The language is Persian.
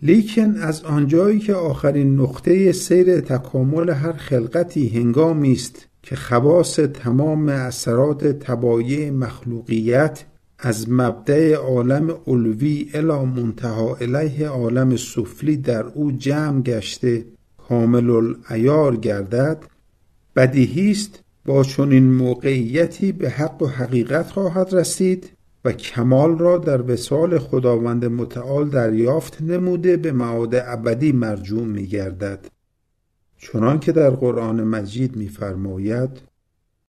لیکن از آنجایی که آخرین نقطه سیر تکامل هر خلقتی هنگامی است که خواص تمام اثرات طبایع مخلوقیت از مبدأ عالم علوی الی منتهی الیه عالم سفلی در او جمع گشته کامل العیار گردد، بدیهی است با چنین موقعیتی به حق و حقیقت خواهد رسید و کمال را در وصال خداوند متعال دریافت نموده به معاد ابدی مرجوع می گردد. چنان که در قرآن مجید می فرماید